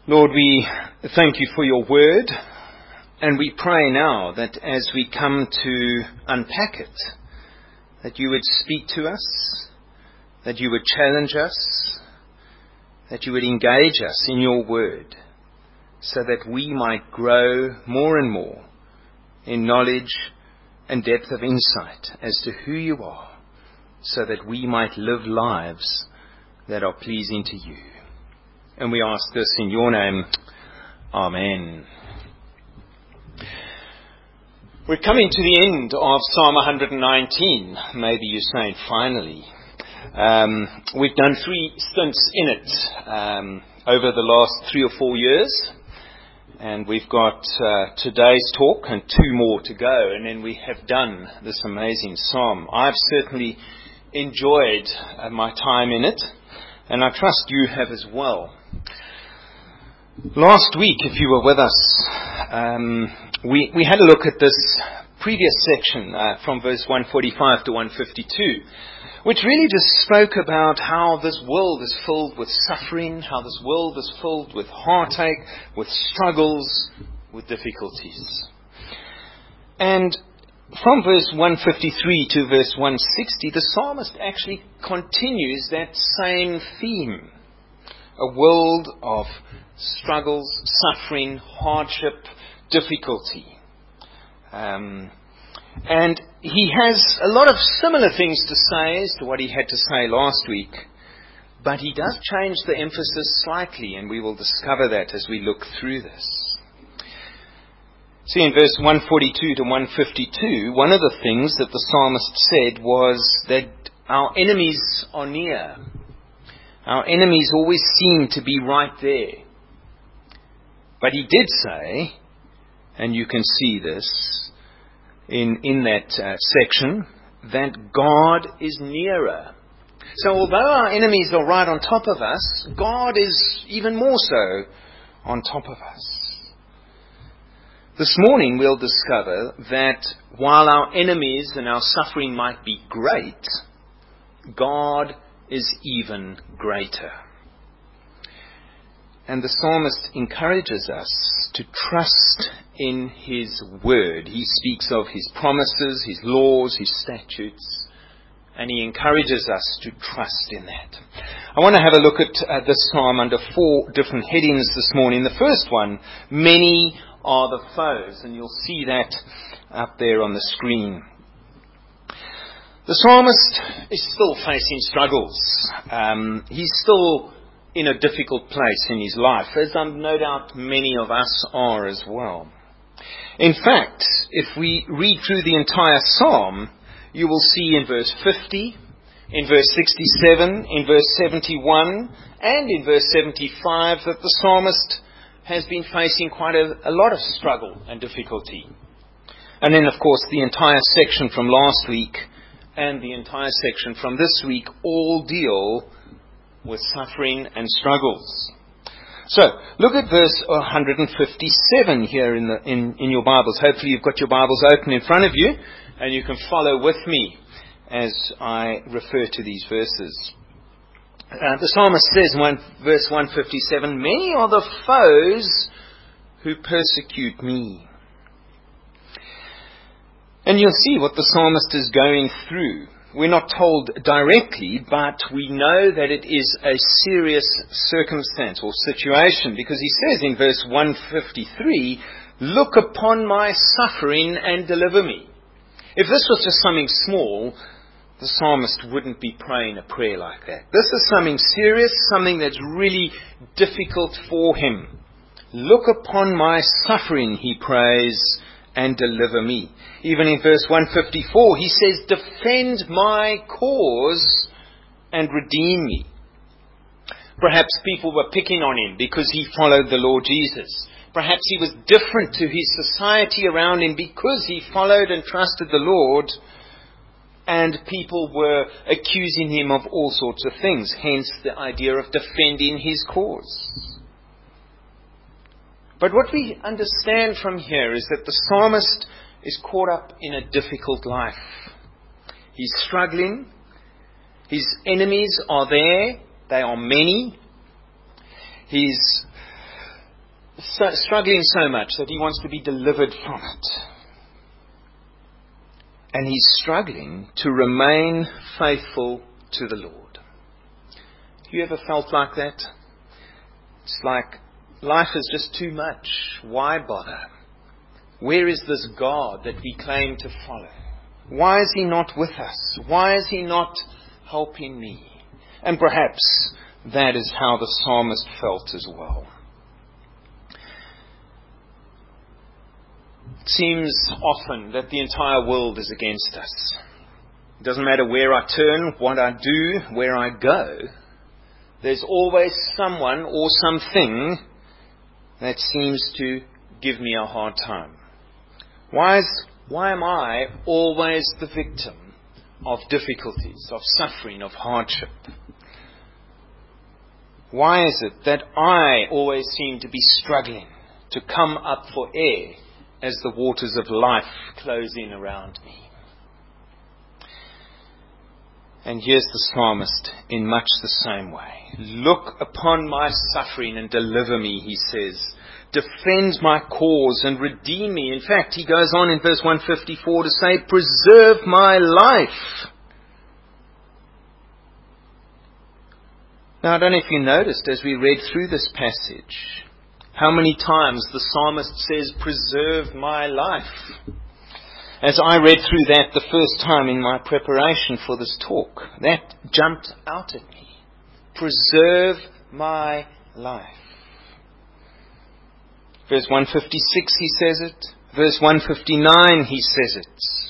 Lord, we thank you for your word, and we pray now that as we come to unpack it, that you would speak to us, that you would challenge us, that you would engage us in your word, so that we might grow more and more in knowledge and depth of insight as to who you are, so that we might live lives that are pleasing to you. And we ask this in your name. Amen. We're coming to the end of Psalm 119. Maybe you're saying, finally. We've done 3 stints in it over the last 3 or 4 years. And we've got today's talk and 2 more to go. And then we have done this amazing psalm. I've certainly enjoyed my time in it. And I trust you have as well. Last week, if you were with us, we had a look at this previous section from verse 145 to 152, which really just spoke about how this world is filled with suffering, how this world is filled with heartache, with struggles, with difficulties. And from verse 153 to verse 160, the psalmist actually continues that same theme. A world of struggles, suffering, hardship, difficulty. And he has a lot of similar things to say as to what he had to say last week. But he does change the emphasis slightly, and we will discover that as we look through this. See, in verse 142 to 152, one of the things that the psalmist said was that our enemies are near. Our enemies always seem to be right there. But he did say, and you can see this in that section, that God is nearer. So although our enemies are right on top of us, God is even more so on top of us. This morning we'll discover that while our enemies and our suffering might be great, God is even greater. And the psalmist encourages us to trust in his word. He speaks of his promises, his laws, his statutes, and he encourages us to trust in that. I want to have a look at this psalm under 4 different headings this morning. The first one, many are the foes, and you'll see that up there on the screen. The psalmist is still facing struggles. He's still in a difficult place in his life, as no doubt many of us are as well. In fact, if we read through the entire psalm, you will see in verse 50, in verse 67, in verse 71, and in verse 75 that the psalmist has been facing quite a lot of struggle and difficulty. And then, of course, the entire section from last week and the entire section from this week all deal with suffering and struggles. So, look at verse 157 here in your Bibles. Hopefully you've got your Bibles open in front of you, and you can follow with me as I refer to these verses. The psalmist says in verse 157, many are the foes who persecute me. And you'll see what the psalmist is going through. We're not told directly, but we know that it is a serious circumstance or situation, because he says in verse 153, look upon my suffering and deliver me. If this was just something small, the psalmist wouldn't be praying a prayer like that. This is something serious, something that's really difficult for him. Look upon my suffering, he prays, and deliver me. Even in verse 154, he says, defend my cause and redeem me. Perhaps people were picking on him because he followed the Lord Jesus. Perhaps he was different to his society around him because he followed and trusted the Lord, and people were accusing him of all sorts of things, hence the idea of defending his cause. But what we understand from here is that the psalmist is caught up in a difficult life. He's struggling. His enemies are there. They are many. He's struggling so much that he wants to be delivered from it. And he's struggling to remain faithful to the Lord. Have you ever felt like that? It's like life is just too much. Why bother? Where is this God that we claim to follow? Why is he not with us? Why is he not helping me? And perhaps that is how the psalmist felt as well. It seems often that the entire world is against us. It doesn't matter where I turn, what I do, where I go. There's always someone or something that seems to give me a hard time. Why am I always the victim of difficulties, of suffering, of hardship? Why is it that I always seem to be struggling to come up for air as the waters of life close in around me? And here's the psalmist in much the same way. Look upon my suffering and deliver me, he says. Defend my cause and redeem me. In fact, he goes on in verse 154 to say, preserve my life. Now, I don't know if you noticed as we read through this passage, how many times the psalmist says, preserve my life. As I read through that the first time in my preparation for this talk, that jumped out at me. Preserve my life. Verse 156 he says it. Verse 159 he says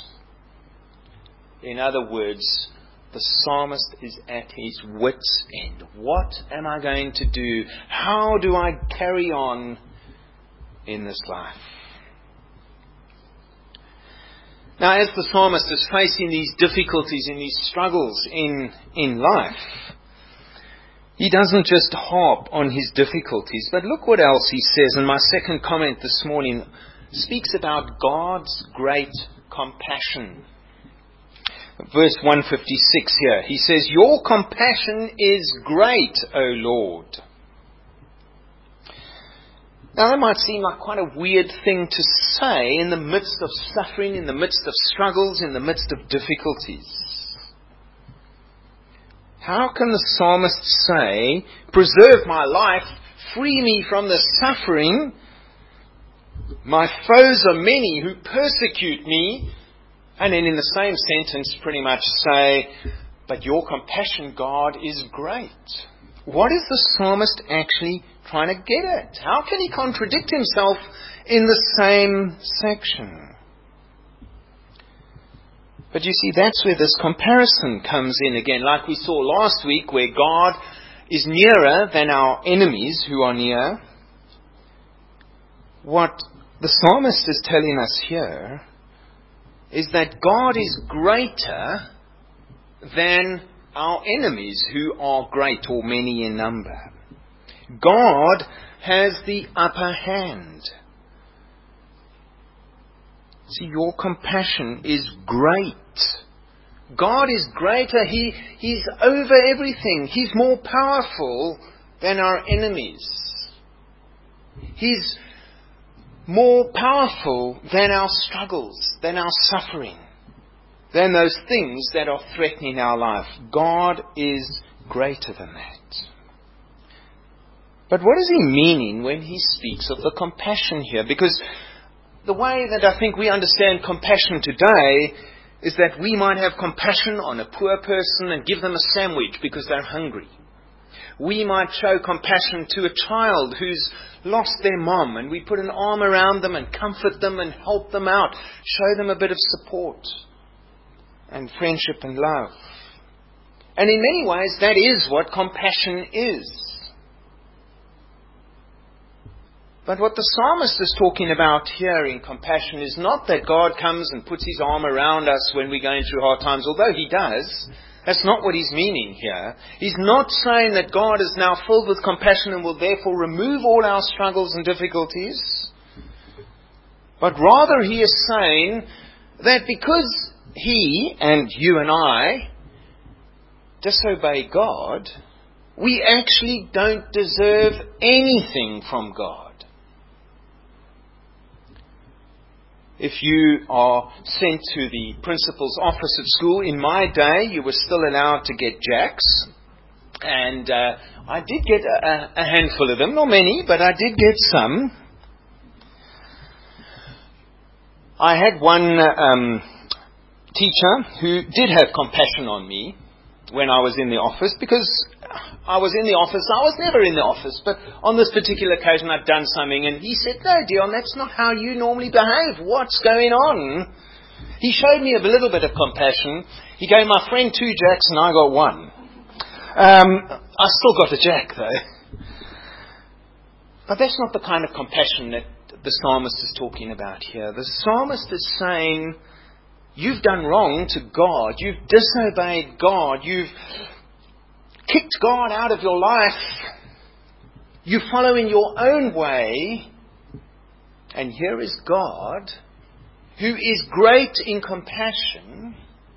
it. In other words, the psalmist is at his wit's end. What am I going to do? How do I carry on in this life? Now, as the psalmist is facing these difficulties and these struggles in life, he doesn't just harp on his difficulties, but look what else he says. And my second comment this morning speaks about God's great compassion. Verse 156 here, he says, your compassion is great, O Lord. Now that might seem like quite a weird thing to say in the midst of suffering, in the midst of struggles, in the midst of difficulties. How can the psalmist say, preserve my life, free me from the suffering? My foes are many who persecute me. And then in the same sentence pretty much say, but your compassion, God, is great. What is the psalmist actually trying to get at? How can he contradict himself in the same section? But you see, that's where this comparison comes in again. Like we saw last week, where God is nearer than our enemies who are near. What the psalmist is telling us here is that God is greater than our enemies who are great or many in number. God has the upper hand. See, your compassion is great. God is greater. He's over everything. He's more powerful than our enemies. He's more powerful than our struggles, than our suffering, than those things that are threatening our life. God is greater than that. But what is he meaning when he speaks of the compassion here? Because the way that I think we understand compassion today is that we might have compassion on a poor person and give them a sandwich because they're hungry. We might show compassion to a child who's lost their mom, and we put an arm around them and comfort them and help them out, show them a bit of support and friendship and love. And in many ways, that is what compassion is. But what the psalmist is talking about here in compassion is not that God comes and puts his arm around us when we're going through hard times, although he does. That's not what he's meaning here. He's not saying that God is now filled with compassion and will therefore remove all our struggles and difficulties. But rather he is saying that because he and you and I disobey God, we actually don't deserve anything from God. If you are sent to the principal's office at school, in my day, you were still allowed to get jacks. And I did get a handful of them, not many, but I did get some. I had one teacher who did have compassion on me when I was in the office, because I was in the office. I was never in the office, but on this particular occasion I'd done something, and he said, "No, Dion, that's not how you normally behave. What's going on?" He showed me a little bit of compassion. He gave my friend 2 jacks and I got 1. I still got a jack though. But that's not the kind of compassion that the psalmist is talking about here. The psalmist is saying, you've done wrong to God. You've disobeyed God. You've kicked God out of your life. You follow in your own way. And here is God, who is great in compassion.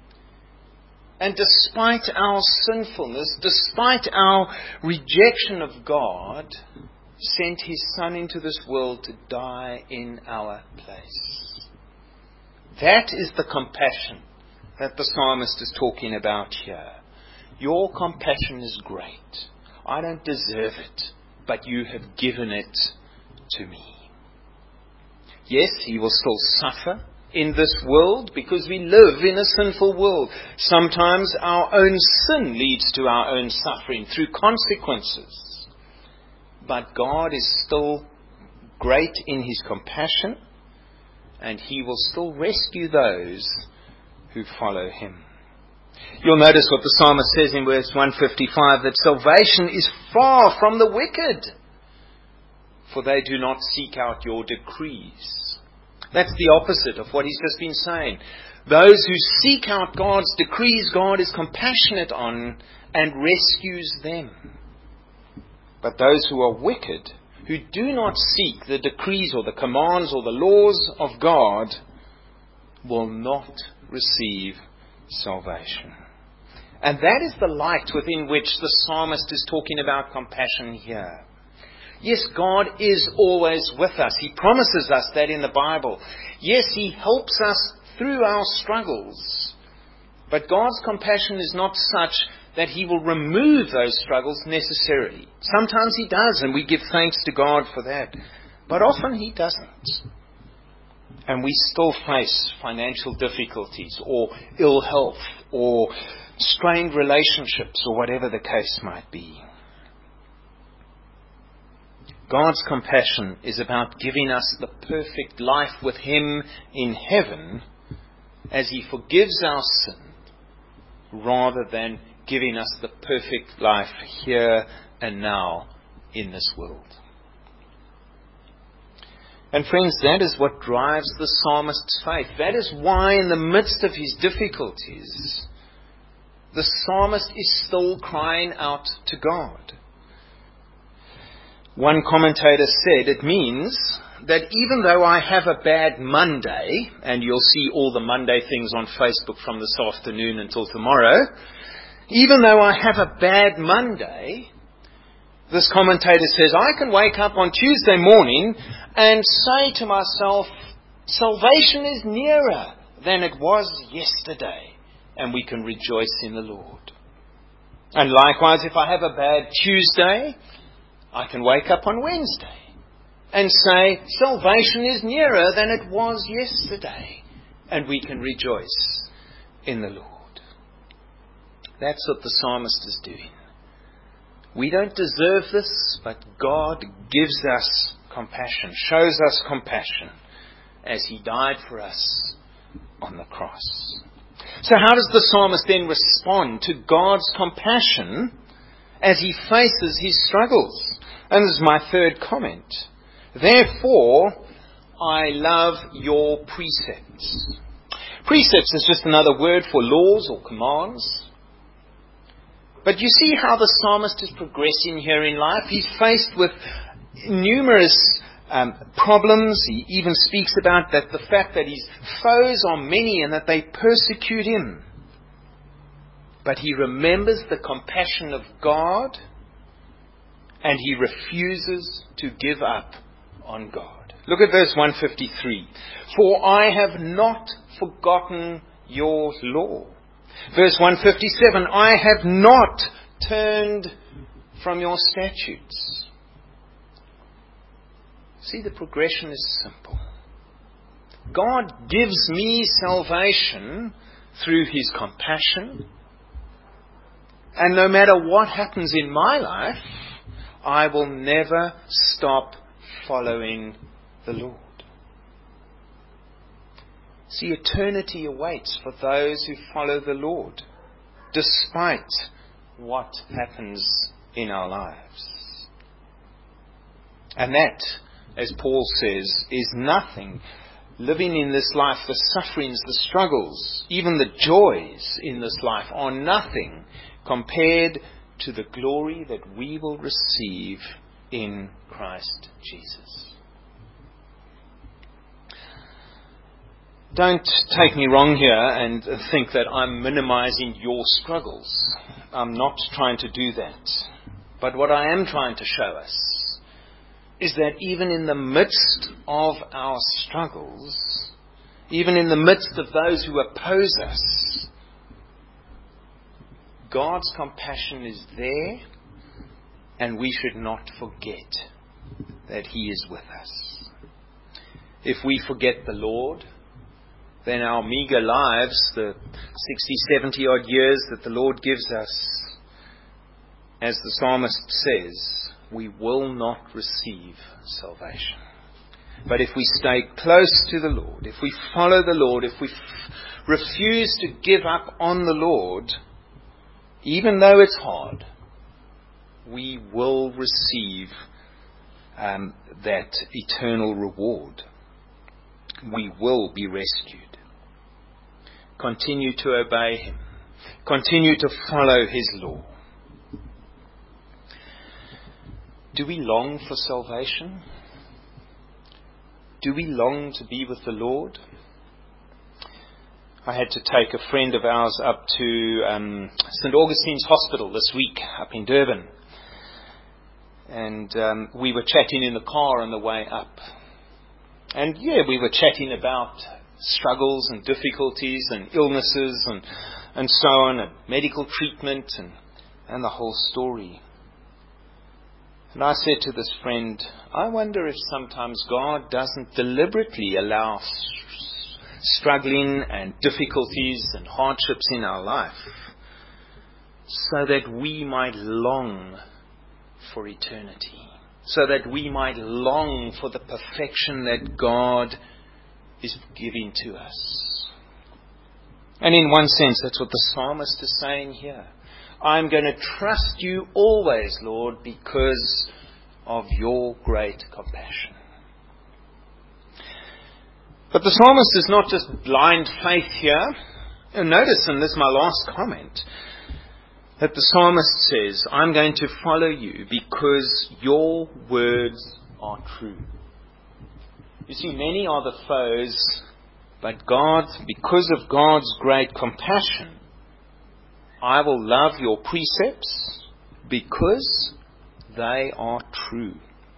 And despite our sinfulness, despite our rejection of God, sent His Son into this world to die in our place. That is the compassion that the psalmist is talking about here. Your compassion is great. I don't deserve it, but you have given it to me. Yes, He will still suffer in this world because we live in a sinful world. Sometimes our own sin leads to our own suffering through consequences. But God is still great in His compassion, and He will still rescue those who follow Him. You'll notice what the psalmist says in verse 155, that salvation is far from the wicked, for they do not seek out your decrees. That's the opposite of what he's just been saying. Those who seek out God's decrees, God is compassionate on and rescues them. But those who are wicked, who do not seek the decrees or the commands or the laws of God, will not receive salvation. And that is the light within which the psalmist is talking about compassion here. Yes, God is always with us. He promises us that in the Bible. Yes, He helps us through our struggles. But God's compassion is not such that He will remove those struggles necessarily. Sometimes He does, and we give thanks to God for that. But often He doesn't. And we still face financial difficulties, or ill health, or strained relationships, or whatever the case might be. God's compassion is about giving us the perfect life with Him in heaven as He forgives our sin, rather than giving us the perfect life here and now in this world. And friends, that is what drives the psalmist's faith. That is why in the midst of his difficulties, the psalmist is still crying out to God. One commentator said it means that even though I have a bad Monday, and you'll see all the Monday things on Facebook from this afternoon until tomorrow, even though I have a bad Monday, this commentator says, I can wake up on Tuesday morning and say to myself, salvation is nearer than it was yesterday, and we can rejoice in the Lord. And likewise, if I have a bad Tuesday, I can wake up on Wednesday and say, salvation is nearer than it was yesterday, and we can rejoice in the Lord. That's what the psalmist is doing. We don't deserve this, but God gives us compassion, shows us compassion, as He died for us on the cross. So how does the psalmist then respond to God's compassion as he faces his struggles? And this is my third comment. Therefore, I love your precepts. Precepts is just another word for laws or commands. But you see how the psalmist is progressing here in life. He's faced with numerous problems. He even speaks about that the fact that his foes are many and that they persecute him. But he remembers the compassion of God, and he refuses to give up on God. Look at verse 153. For I have not forgotten your law. Verse 157. I have not turned from your statutes. See, the progression is simple. God gives me salvation through His compassion. And no matter what happens in my life, I will never stop following the Lord. See, eternity awaits for those who follow the Lord, despite what happens in our lives. And that, as Paul says, is nothing. Living in this life, the sufferings, the struggles, even the joys in this life are nothing compared to the glory that we will receive in Christ Jesus. Don't take me wrong here and think that I'm minimizing your struggles. I'm not trying to do that. But what I am trying to show us is that even in the midst of our struggles, even in the midst of those who oppose us, God's compassion is there, and we should not forget that He is with us. If we forget the Lord, then our meager lives, the 60, 70 odd years that the Lord gives us, as the psalmist says, we will not receive salvation. But if we stay close to the Lord, if we follow the Lord, if we refuse to give up on the Lord, even though it's hard, we will receive that eternal reward. We will be rescued. Continue to obey Him. Continue to follow His law. Do we long for salvation? Do we long to be with the Lord? I had to take a friend of ours up to St. Augustine's Hospital this week up in Durban. And we were chatting in the car on the way up. And we were chatting about struggles and difficulties and illnesses and so on, and medical treatment and the whole story. And I said to this friend, I wonder if sometimes God doesn't deliberately allow struggling and difficulties and hardships in our life so that we might long for eternity, so that we might long for the perfection that God is giving to us. And in one sense, that's what the psalmist is saying here. I'm going to trust you always, Lord, because of your great compassion. But the psalmist is not just blind faith here. And notice, and this is my last comment, that the psalmist says, I'm going to follow you because your words are true. You see, many are the foes, but God, because of God's great compassion, I will love your precepts because they are true.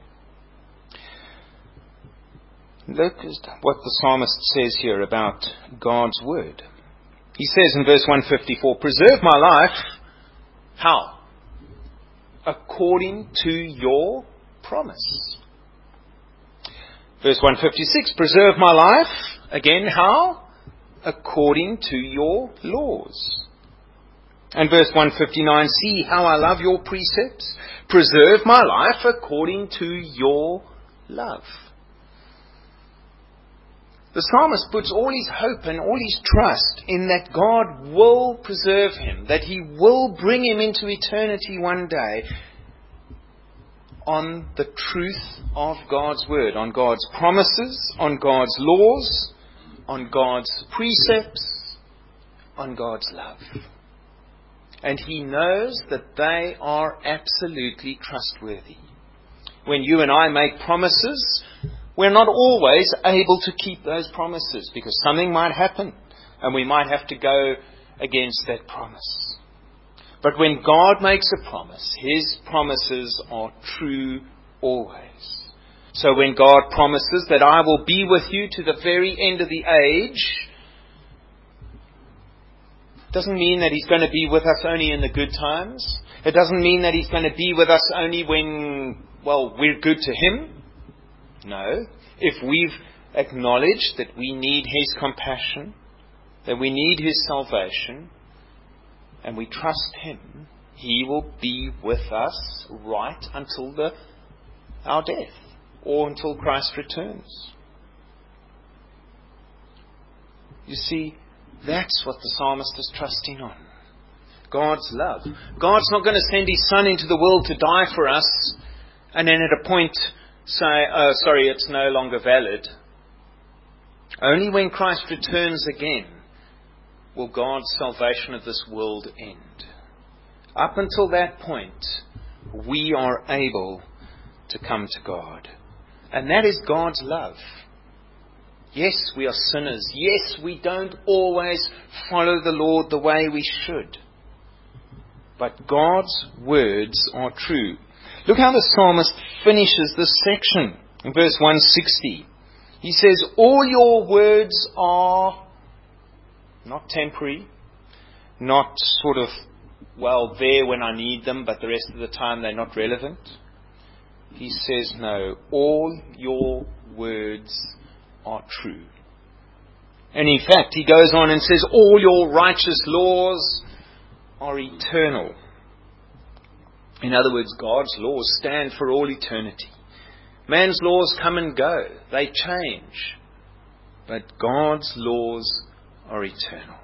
Look at what the psalmist says here about God's word. He says in verse 154, preserve my life. How? According to your promise. Verse 156, preserve my life. Again, how? According to your laws. And verse 159, see how I love your precepts. Preserve my life according to your love. The psalmist puts all his hope and all his trust in that God will preserve him, that He will bring him into eternity one day on the truth of God's word, on God's promises, on God's laws, on God's precepts, on God's love. And he knows that they are absolutely trustworthy. When you and I make promises, we're not always able to keep those promises because something might happen and we might have to go against that promise. But when God makes a promise, His promises are true always. So when God promises that I will be with you to the very end of the age, it doesn't mean that He's going to be with us only in the good times. It doesn't mean that He's going to be with us only when, we're good to Him. No. If we've acknowledged that we need His compassion, that we need His salvation, and we trust Him, He will be with us right until our death, or until Christ returns. You see, that's what the psalmist is trusting on. God's love. God's not going to send His Son into the world to die for us, and then at a point say, oh, sorry, it's no longer valid. Only when Christ returns again will God's salvation of this world end. Up until that point, we are able to come to God. And that is God's love. Yes, we are sinners. Yes, we don't always follow the Lord the way we should. But God's words are true. Look how the psalmist finishes this section in verse 160. He says, all your words are not temporary, not sort of, there when I need them, but the rest of the time they're not relevant. He says, no, all your words are true. And in fact, he goes on and says, all your righteous laws are eternal. In other words, God's laws stand for all eternity. Man's laws come and go. They change. But God's laws are eternal.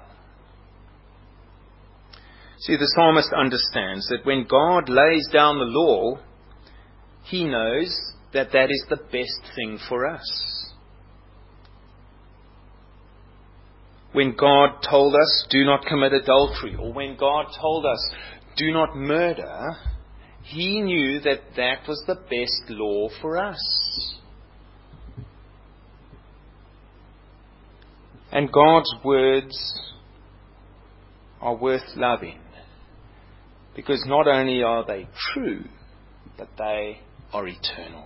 See, the psalmist understands that when God lays down the law, He knows that that is the best thing for us. When God told us, do not commit adultery, or when God told us, do not murder, He knew that that was the best law for us. And God's words are worth loving, because not only are they true, but they are eternal.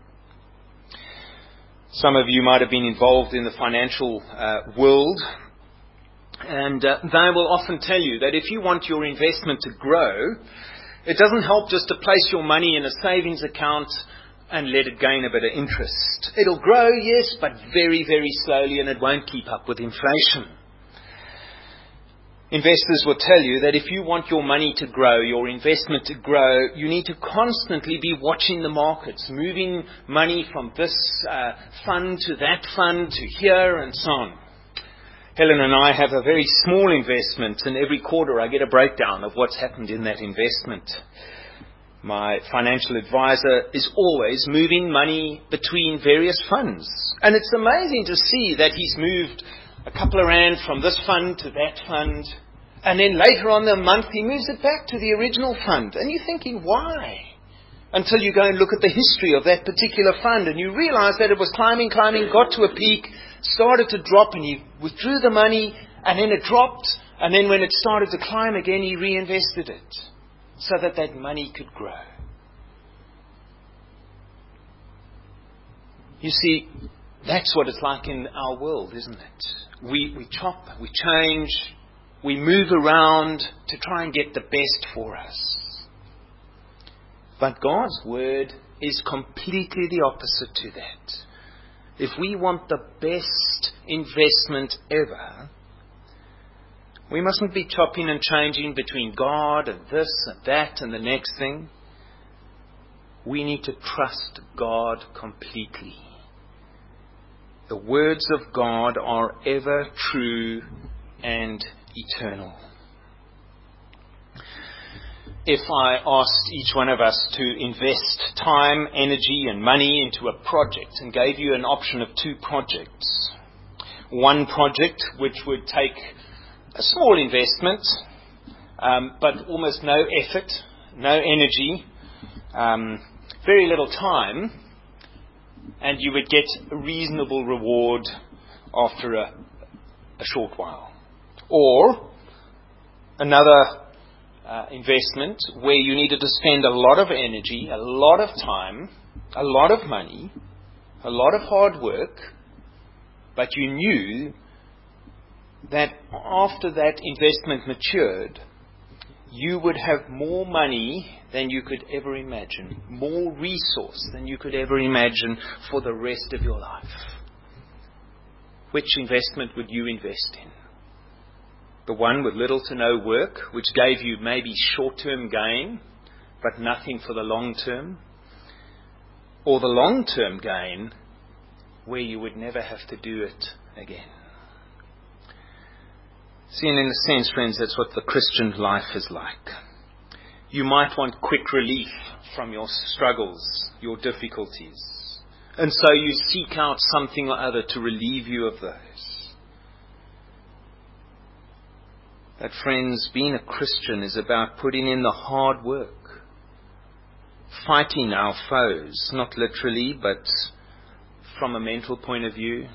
Some of you might have been involved in the financial world, and they will often tell you that if you want your investment to grow, it doesn't help just to place your money in a savings account and let it gain a bit of interest. It'll grow, yes, but very, very slowly, and it won't keep up with inflation. Investors will tell you that if you want your money to grow, your investment to grow, you need to constantly be watching the markets, moving money from this fund to that fund to here and so on. Helen and I have a very small investment, and every quarter I get a breakdown of what's happened in that investment. My financial advisor is always moving money between various funds. And it's amazing to see that he's moved a couple of rand from this fund to that fund, and then later on the month he moves it back to the original fund. And you're thinking, why? Until you go and look at the history of that particular fund, and you realize that it was climbing, got to a peak, started to drop, and he withdrew the money, and then it dropped, and then when it started to climb again, he reinvested it so that that money could grow. You see, that's what it's like in our world, isn't it? We chop, we change, we move around to try and get the best for us. But God's word is completely the opposite to that. If we want the best investment ever, we mustn't be chopping and changing between God and this and that and the next thing. We need to trust God completely. The words of God are ever true and eternal. If I asked each one of us to invest time, energy and money into a project and gave you an option of two projects, one project which would take a small investment but almost no effort, no energy, very little time, and you would get a reasonable reward after a short while. Or another investment where you needed to spend a lot of energy, a lot of time, a lot of money, a lot of hard work, but you knew that after that investment matured, you would have more money than you could ever imagine, more resource than you could ever imagine for the rest of your life. Which investment would you invest in? The one with little to no work, which gave you maybe short-term gain, but nothing for the long term? Or the long-term gain, where you would never have to do it again? See, and in a sense, friends, that's what the Christian life is like. You might want quick relief from your struggles, your difficulties. And so you seek out something or other to relieve you of those. But friends, being a Christian is about putting in the hard work. Fighting our foes, not literally, but from a mental point of view.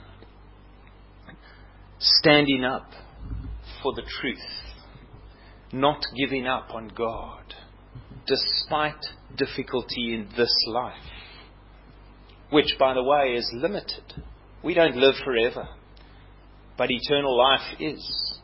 Standing up for the truth, not giving up on God, despite difficulty in this life, which, by the way, is limited. We don't live forever, but eternal life is.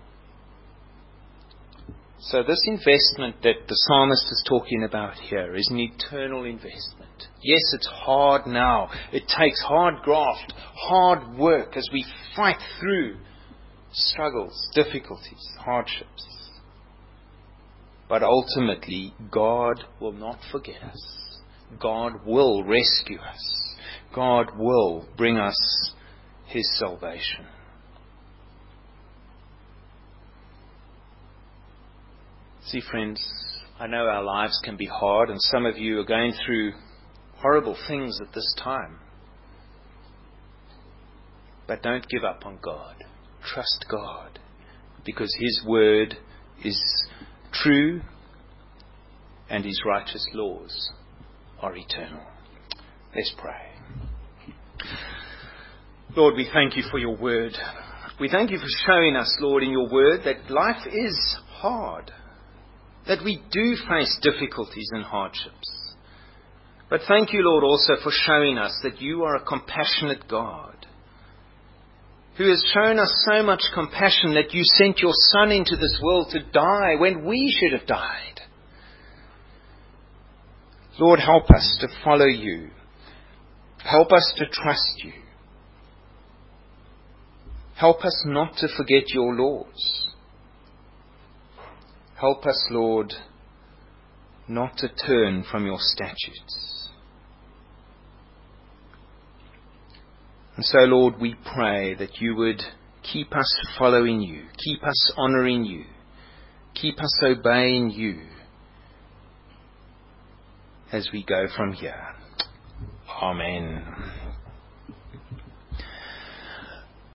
So this investment that the psalmist is talking about here is an eternal investment. Yes, it's hard now. It takes hard graft, hard work as we fight through struggles, difficulties, hardships. But ultimately, God will not forget us. God will rescue us. God will bring us His salvation. See, friends, I know our lives can be hard, and some of you are going through horrible things at this time. But don't give up on God. Trust God, because His word is true and His righteous laws are eternal. Let's pray. Lord, we thank You for Your word. We thank You for showing us, Lord, in Your word that life is hard, that we do face difficulties and hardships. But thank You, Lord, also for showing us that You are a compassionate God, who has shown us so much compassion that You sent Your Son into this world to die when we should have died. Lord, help us to follow You. Help us to trust You. Help us not to forget Your laws. Help us, Lord, not to turn from Your statutes. And so, Lord, we pray that You would keep us following You, keep us honoring You, keep us obeying You as we go from here. Amen.